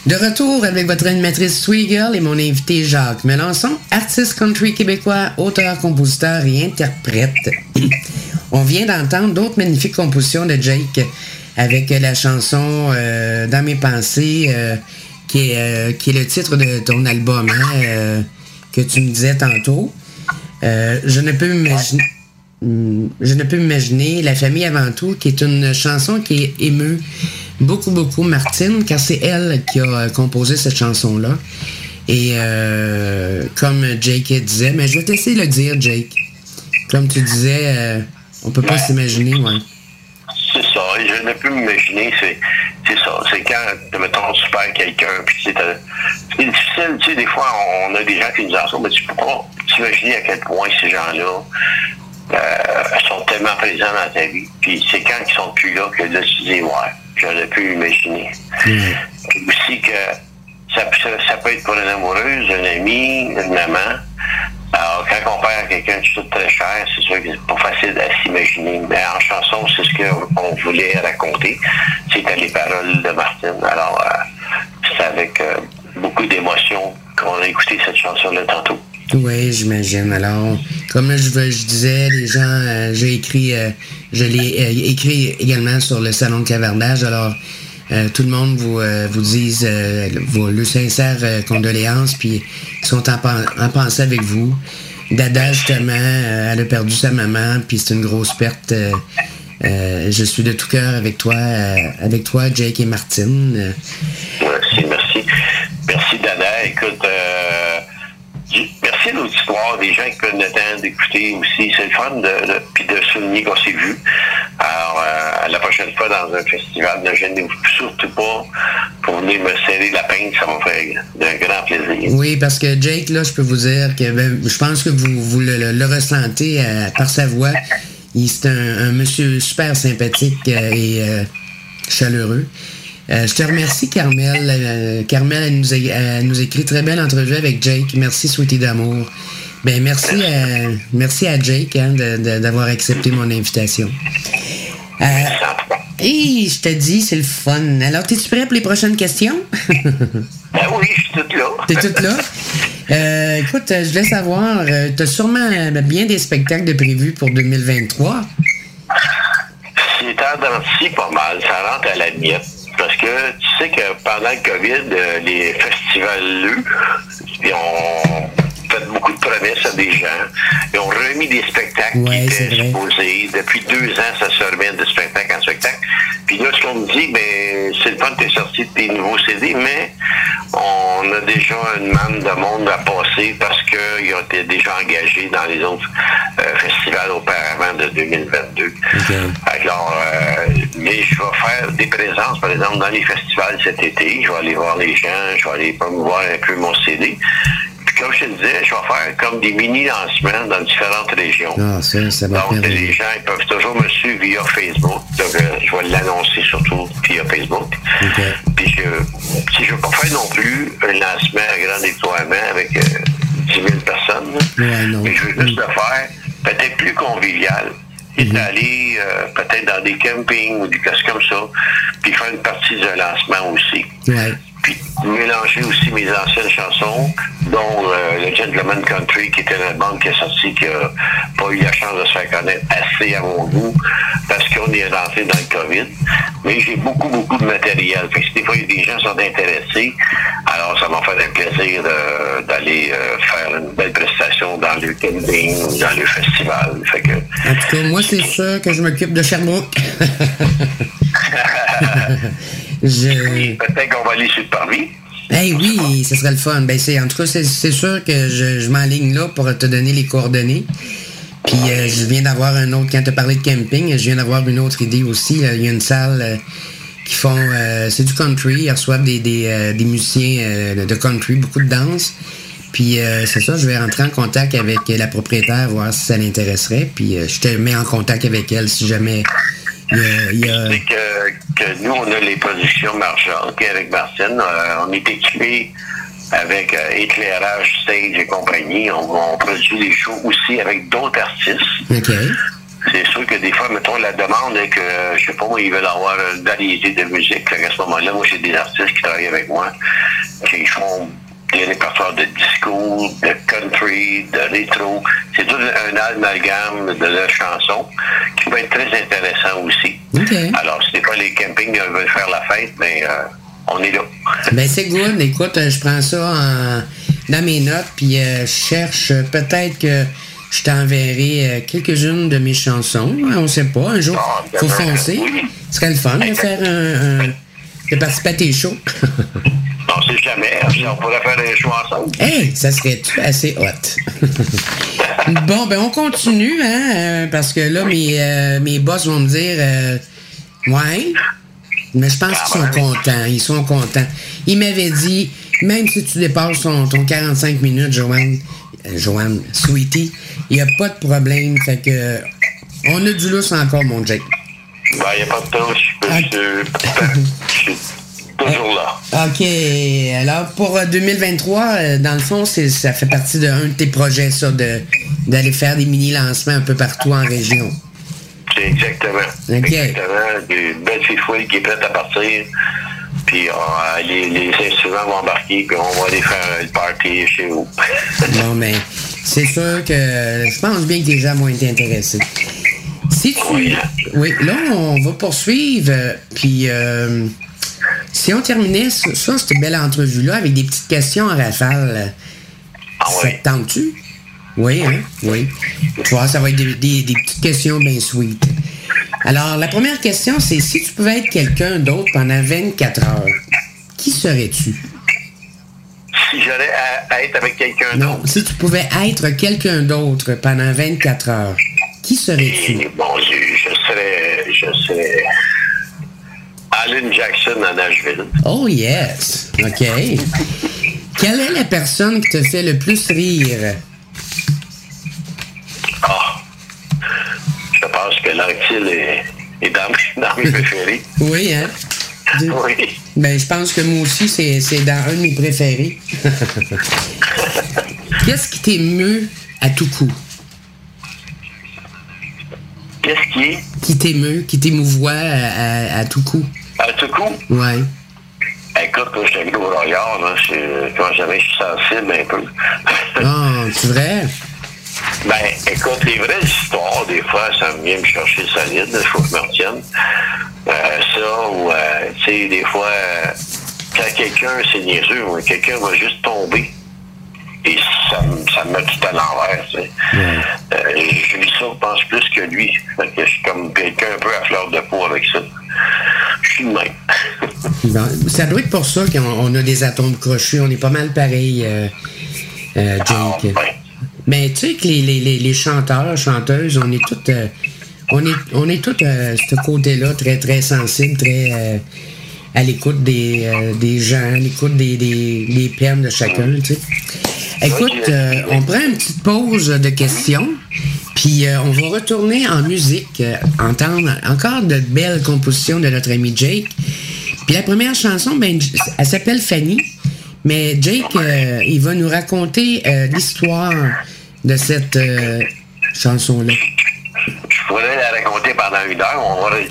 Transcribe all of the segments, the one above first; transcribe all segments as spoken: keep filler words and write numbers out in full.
De retour avec votre animatrice Sweet-Girl et mon invité Jacques Melançon, artiste country québécois, auteur, compositeur et interprète. On vient d'entendre d'autres magnifiques compositions de Jake avec la chanson euh, Dans mes pensées, euh, qui, est, euh, qui est le titre de ton album, hein, euh, que tu me disais tantôt. Euh, je ne peux m'imaginer... Je ne peux m'imaginer La famille avant tout, qui est une chanson qui émeut beaucoup, beaucoup Martine, car c'est elle qui a composé cette chanson-là. Et euh, comme Jake disait, mais je vais t'essayer de le dire, Jake. Comme tu disais, euh, on peut pas ouais. s'imaginer, ouais. C'est ça, je ne peux m'imaginer, c'est, c'est ça. C'est quand, mettons, tu perds quelqu'un, puis c'est, euh, c'est difficile, tu sais, des fois, on a des gens qui nous en sont, mais tu peux pas t'imaginer à quel point ces gens-là Euh, sont tellement présents dans ta vie. Puis c'est quand ils sont plus là que là, tu dis, ouais, j'aurais pu imaginer. Mm. Puis aussi que ça, ça, ça peut être pour une amoureuse, un ami, une maman. Alors, quand on perd quelqu'un de tout très cher, c'est sûr que c'est pas facile à s'imaginer. Mais en chanson, c'est ce qu'on voulait raconter. C'était les paroles de Martine. Alors, euh, c'est avec euh, beaucoup d'émotion qu'on a écouté cette chanson-là tantôt. Oui, j'imagine. Alors, comme je, je disais, les gens, euh, j'ai écrit, euh, je l'ai euh, écrit également sur le salon de cavernage. Alors, euh, tout le monde vous euh, vous dise euh, vos le sincères euh, condoléances, puis ils sont en, en pensée avec vous. Dada, justement, euh, elle a perdu sa maman, puis c'est une grosse perte. Euh, euh, je suis de tout cœur avec toi, euh, avec toi, Jake et Martine. Merci, merci. Merci, Dada. Écoute, euh, merci à l'auditoire, des gens qui prennent le temps d'écouter aussi. C'est le fun de, de, puis de souligner qu'on s'est vu. Alors, euh, la prochaine fois dans un festival, ne gênez-vous surtout pas pour venir me serrer la pince, ça me fait d'un grand plaisir. Oui, parce que Jake, là, je peux vous dire que ben, je pense que vous, vous le, le, le ressentez euh, par sa voix. Il, c'est un, un monsieur super sympathique euh, et euh, chaleureux. Euh, je te remercie, Carmel. Euh, Carmel, elle nous, a, elle nous écrit très belle entrevue avec Jake. Merci, Sweetie d'amour. Ben, merci à, merci à Jake hein, de, de, d'avoir accepté mon invitation. Euh, et je te dis, c'est le fun. Alors, es-tu prêt pour les prochaines questions? Ben oui, je suis toute là. T'es toute là? Euh, écoute, je voulais savoir, euh, t'as sûrement bien des spectacles de prévus pour deux mille vingt-trois? C'est tendance pas mal. Ça rentre à la miette. Parce que tu sais que pendant le COVID, euh, les festivals, ils ont fait beaucoup de promesses à des gens. Ils ont remis des spectacles ouais, qui étaient supposés. Depuis deux ans, ça se remet de spectacle en spectacle. Puis là, ce qu'on me dit, ben, c'est le fun que tu es sorti de tes nouveaux C D, mais on a déjà une manne de monde à passer parce qu'ils ont été déjà engagés dans les autres euh, festivals auparavant de deux mille vingt-deux. Okay. Alors, euh, mais je vais faire des présences, par exemple, dans les festivals cet été. Je vais aller voir les gens, je vais aller promouvoir un peu mon C D. Puis comme je te disais, je vais faire comme des mini-lancements dans différentes régions. Ah, ça, ça va Donc, les gens ils peuvent toujours me suivre via Facebook. Donc, euh, je vais l'annoncer surtout via Facebook. Okay. Puis, je, si je ne veux pas faire non plus un lancement à grand déploiement avec euh, dix mille personnes, ouais, non. mais je veux juste mm. le faire peut-être plus convivial. Et mm-hmm. d'aller euh, peut-être dans des campings ou des choses comme ça, puis faire une partie de lancement aussi. Ouais. Puis mélanger aussi mes anciennes chansons, dont euh, le Gentleman Country, qui était une bande qui est sortie, qui n'a pas eu la chance de se faire connaître assez à mon goût, parce qu'on est rentré dans le COVID. Mais j'ai beaucoup, beaucoup de matériel. Fait que si des fois, des gens sont intéressés, alors ça m'a fait un plaisir de, d'aller euh, faire une belle prestation dans le camping, dans le festival. Fait que, en tout cas, moi, c'est sûr que je m'occupe de Sherbrooke. Je... Peut-être qu'on va aller sur le parvis. Eh oui, ce serait le fun. Ben c'est, en tout cas, c'est, c'est sûr que je, je m'enligne là pour te donner les coordonnées. Puis euh, je viens d'avoir un autre, quand tu as parlé de camping, je viens d'avoir une autre idée aussi. Là. Il y a une salle euh, qui font, euh, c'est du country, ils reçoivent des, des, euh, des musiciens euh, de country, beaucoup de danse. Puis euh, c'est ça, je vais rentrer en contact avec la propriétaire, voir si ça l'intéresserait. Puis euh, je te mets en contact avec elle si jamais... Il y a, il y a... C'est que, que nous, on a les productions marchandes, puis avec Martine, euh, on est équipés avec euh, éclairage, stage et compagnie. On, on produit des shows aussi avec d'autres artistes. OK. c'est sûr que des fois, mettons, la demande est que, je sais pas, moi, ils veulent avoir une variété de musique. Fait qu'à ce moment-là, moi, j'ai des artistes qui travaillent avec moi, qui font des répertoires de disco, de country, de rétro. C'est tout un amalgame de leurs chansons qui peut être très intéressant aussi. Okay. Alors, si des fois les campings veulent faire la fête, mais euh, on est là. Ben c'est good. Écoute, je prends ça en, dans mes notes, puis euh, je cherche peut-être que je t'enverrai euh, quelques-unes de mes chansons. On sait pas. Un jour, il faut foncer. Oui. Ce serait le fun de faire un, un de participer à tes shows. On sait jamais. On pourrait faire des shows ensemble. Hey, ça serait assez hot. Bon, ben on continue, hein, euh, parce que là, mes, euh, mes boss vont me dire euh, ouais, mais je pense qu'ils sont contents. Ils sont contents. Ils m'avaient dit, même si tu dépasses ton, ton quarante-cinq minutes, Joanne, euh, Joanne, Sweetie, il n'y a pas de problème. Fait que on a du lousse encore, mon Jake. Ben, il n'y a pas de trouble. Je suis toujours là. OK. Alors, pour deux mille vingt-trois, dans le fond, c'est, ça fait partie d'un de tes projets, ça, de, d'aller faire des mini-lancements un peu partout en région. C'est exactement. Okay. Exactement. Des belles filles fouilles qui est prête à partir. Puis euh, les, les instruments vont embarquer, puis on va aller faire le party chez vous. Non, mais c'est sûr que je pense bien que les gens vont être intéressés. Si tu... Oui. Oui, là, on va poursuivre, puis... Euh, si on terminait ça, ça, cette belle entrevue-là, avec des petites questions en rafale, ah, ça oui. te tente-tu? Oui, hein? Oui. Tu vois, ça va être des, des, des petites questions bien sweet. Alors, la première question, c'est si tu pouvais être quelqu'un d'autre pendant vingt-quatre heures, qui serais-tu? Si j'allais à, à être avec quelqu'un Non, d'autre? si tu pouvais être quelqu'un d'autre pendant vingt-quatre heures, qui serais-tu? Et, bon Dieu, je serais... Je serais... Alan Jackson à Nashville. Oh yes! OK. Quelle est la personne qui te fait le plus rire? Ah! Je pense que l'Anquille est, est dans, dans mes préférés. Oui, hein? Oui. Ben, je pense que moi aussi, c'est, c'est dans un de mes préférés. Qu'est-ce qui t'émeut à tout coup? Qu'est-ce qui est? Qui t'émeut, qui t'émouvoit à, à, à tout coup? À tout coup? Ouais. Écoute, quand je suis au Royal, là, je, quand jamais je suis sensible un peu. Ah, c'est vrai? Ben, écoute, les vraies histoires, des fois, ça me vient me chercher solide, il faut que je me retienne. Euh, ça, ou, euh, tu sais, des fois, euh, quand quelqu'un, c'est niaiseux, ou quelqu'un va juste tomber, et ça, ça me met tout à l'envers, tu sais. Ouais. Euh, je vis ça, je pense, plus que lui. Fait que je suis comme quelqu'un un peu à fleur de peau avec ça. Je suis de même. Bon, ça doit être pour ça qu'on on a des atomes crochus. On est pas mal pareil, euh, euh, Jake. Ah, ben. Mais tu sais que les, les, les, les chanteurs, chanteuses, on est tous... Euh, on est, on est tous euh, ce côté-là, très, très sensible, très euh, à l'écoute des, euh, des gens, à l'écoute des, des, des peines de chacun, tu sais. Écoute, euh, on prend une petite pause de questions, puis euh, on va retourner en musique, euh, entendre encore de belles compositions de notre ami Jake. Puis la première chanson, ben, elle s'appelle Fanny, mais Jake, euh, il va nous raconter euh, l'histoire de cette euh, chanson-là. Je pourrais la raconter pendant une heure, on va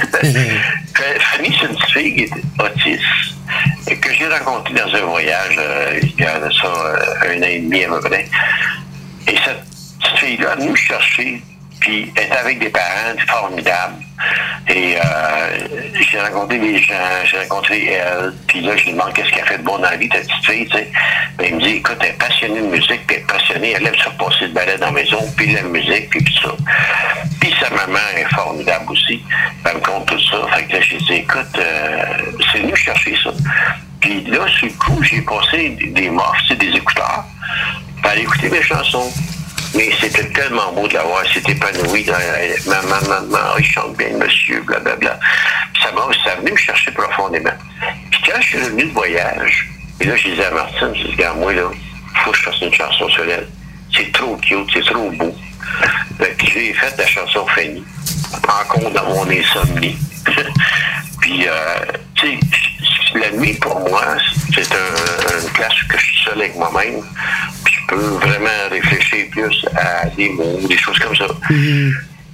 Fanny, c'est une petite fille qui est autiste, et que j'ai rencontrée dans un voyage, euh, il y a de ça euh, un an et demi à peu près. Et cette petite fille-là, elle nous chercher, puis elle était avec des parents formidables. Et euh, j'ai rencontré des gens, j'ai rencontré elle, puis là, je lui demande qu'est-ce qu'elle fait de bon dans la vie, ta petite fille, tu sais. Ben, il me dit, écoute, elle est passionnée de musique, puis elle est passionnée, elle aime ça passer de balai dans la maison, puis la musique, puis tout ça. Puis sa maman est formidable aussi, elle me compte tout ça. Fait que là, j'ai dit, écoute, euh, c'est venu chercher ça. Puis là, sur le coup, j'ai passé des, des morphs, tu sais, des écouteurs, puis aller écouter mes chansons. Mais c'était tellement beau de l'avoir, c'était épanoui. Maman, maman, oh, il chante bien, monsieur, blablabla. Puis ça m'a, ça venait me chercher profondément. Puis quand je suis revenu de voyage, et là, je disais à Martine, je dis, regarde, moi, là, il faut que je fasse une chanson sur elle. C'est trop cute, c'est trop beau. Puis j'ai fait la chanson Fanny, encore dans mon insomnie. Puis, euh, tu sais, la nuit, pour moi, c'est un, une place où je suis seul avec moi-même. Puis je peux vraiment réfléchir plus à des mots, des choses comme ça. Mm-hmm.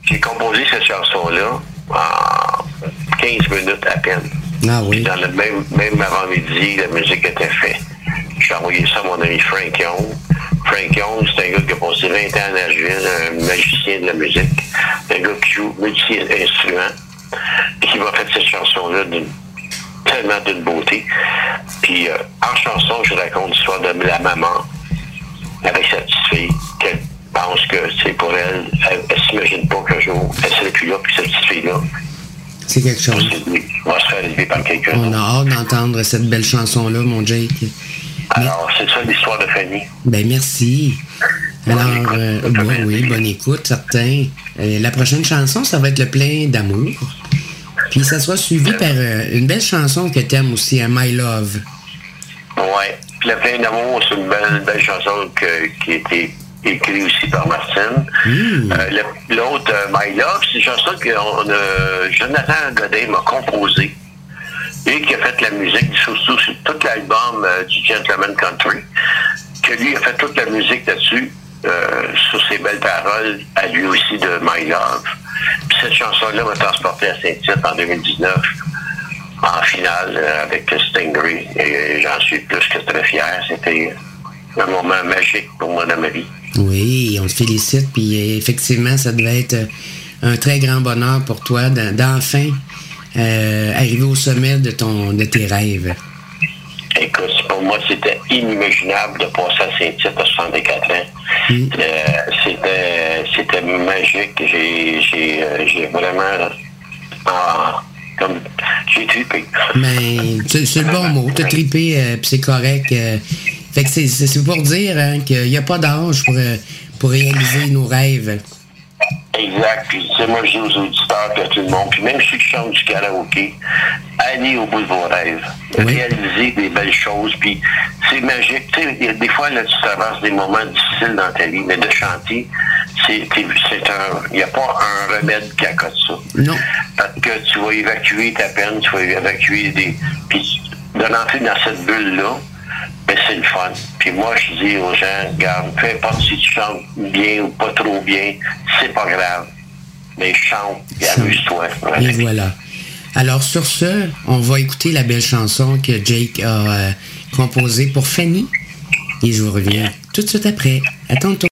j'ai composé cette chanson-là en quinze minutes à peine. Ah oui. Puis dans le même, même avant-midi, la musique était faite. J'ai envoyé ça à mon ami Frank Young. Frank Young, c'est un gars qui a passé vingt ans à Nashville, un magicien de la musique, un gars qui joue multi-instruments, et qui m'a fait cette chanson-là d'une, tellement d'une beauté. Puis euh, en chanson, je raconte l'histoire de la maman avec sa petite fille, qu'elle pense que c'est pour elle, elle, elle s'imagine pas qu'un jour, elle serait plus là, puis cette petite fille-là, c'est quelque chose. va se faire élever par quelqu'un On d'autre. a hâte d'entendre cette belle chanson-là, mon Jake. Alors, c'est ça l'histoire de Fanny. Ben merci. Alors, Bonne écoute, euh, ça fait bon, oui, plaisir. bonne écoute, certain. Euh, la prochaine chanson, ça va être Le Plein d'amour. Puis ça sera suivi par euh, une belle chanson que t'aimes aussi, hein, My Love. Ouais. Puis Le Plein d'amour, c'est une belle, belle chanson que, qui a été écrite aussi par Martine. Mmh. Euh, le- l'autre, euh, My Love, c'est une chanson que on a, Jonathan Godin m'a composée. Et qui a fait la musique, surtout sur tout l'album euh, du Gentleman Country, que lui a fait toute la musique là-dessus, euh, sur ses belles paroles, à lui aussi de My Love. Puis cette chanson-là m'a transporté à Saint-Tite en deux mille dix-neuf, en finale euh, avec Stingray. Et j'en suis plus que très fier. C'était un moment magique pour moi dans ma vie. Oui, on te félicite. Puis euh, effectivement, ça devait être euh, un très grand bonheur pour toi d'en- d'enfin euh, arriver au sommet de, ton, de tes rêves. Écoute, pour moi, c'était inimaginable de passer à Saint-Tite à soixante-quatre ans. Mm. Euh, c'était, c'était magique. J'ai, j'ai, euh, j'ai vraiment... ah, comme, j'ai trippé. Mais c'est c'est le bon mot. T'as trippé, euh, puis c'est correct. euh. fait que c'est, c'est, c'est pour dire hein, qu'il n'y a pas d'âge pour, euh, pour réaliser nos rêves. Exact. Puis, tu sais, moi, je dis aux auditeurs, puis à tout le monde, puis même ceux qui chantent du karaoké, allez au bout de vos rêves. Oui. Réalisez des belles choses, puis c'est magique. Tu sais, il y a des fois, là, tu traverses des moments difficiles dans ta vie, mais de chanter, c'est, c'est un... Il n'y a pas un remède qui accote ça. Non. Parce que tu vas évacuer ta peine, tu vas évacuer des... Puis, de rentrer dans cette bulle-là, ben c'est le fun. Puis moi, je dis aux gens, regarde, peu importe si tu chantes bien ou pas trop bien, c'est pas grave. Mais chante et amuse-toi. Et voilà. Alors sur ce, on va écouter la belle chanson que Jake a euh, composée pour Fanny. Et je vous reviens tout de suite après. À tantôt.